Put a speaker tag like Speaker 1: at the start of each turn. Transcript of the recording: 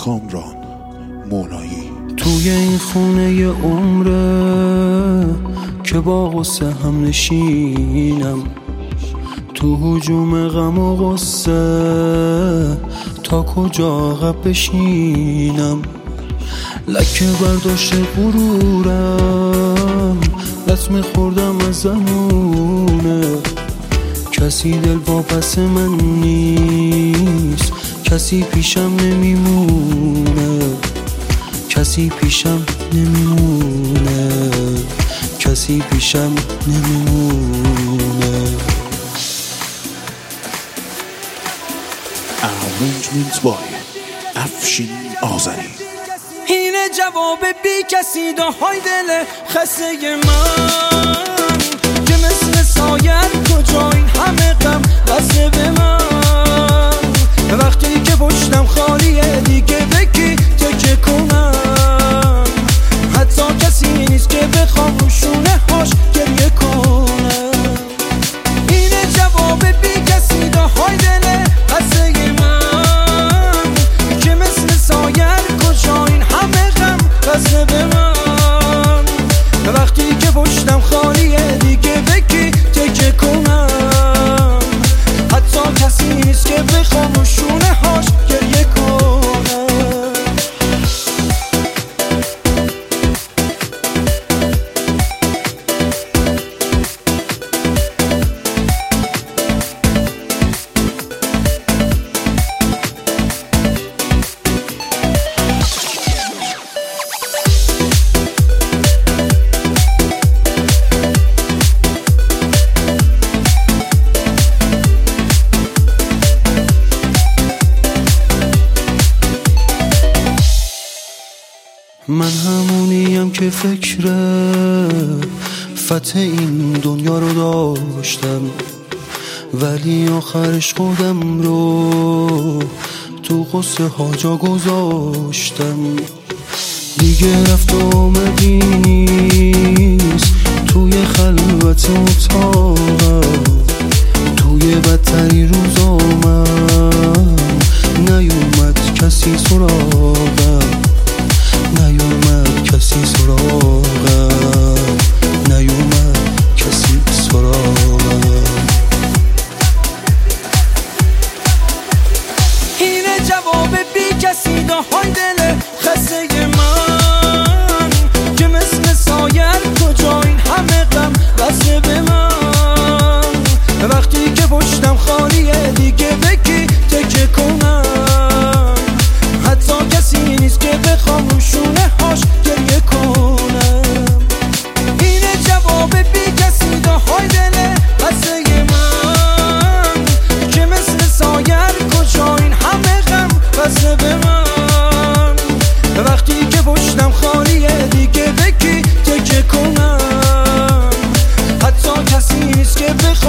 Speaker 1: کامران مولایی.
Speaker 2: توی این خونه یه عمره که با غصه هم نشینم، تو هجوم غم و غصه تا کجا عقب بشینم. لکه برداشت غرورم، لطمه خوردم از زمونه. کسی دل واپس من نیست، کسی پیشم نمیمونه، کسی پیشم نمیمونه، کسی پیشم نمیمونه.
Speaker 1: Arrangement by افشین آذری.
Speaker 3: اینه جواب بی کسی داهای دل خسته من که مثل سایر کجا این همه غم بسته به من. وقتی که پشتم خالیه دیگه به کی تکه کنم، حتی کسی نیست که بخوام رو شونه هاش گریه کنم. اینه جواب بی کسی داهای دل خسته من که مثل سایر کجا این همه غم بسته به من. وقتی که پشتم خالیه دیگه به کی تکه کنم، حتی کسی نیست که بخوام رو شونه هاش گریه کنم.
Speaker 2: من همونیم که فکر فتح این دنیا رو داشتم، ولی آخرش خودم رو تو قصه ها جا گذاشتم. دیگه رفت و آمدی نیست توی خلوت اتاقم، توی بدتری روزا من نیومد کسی سراغم، نیومد کسی سراغم، نیومد کسی سراغم.
Speaker 3: اینه جواب بی کسی داهای دل خسته من که مثل سایر کجا این همه غم بسته به من. وقتی که پشتم خالیه دیگه به کی تکه کنم، حتی کسی نیست که بخوام رو شونه هاش گریه کنم. اینه جواب بی کسی داهای دل خسته من که مثل سایر کجا این همه غم بسته به من. وقتی که پشتم خالیه دیگه به کی تکه کنم، حتی کسی نیست که بخوام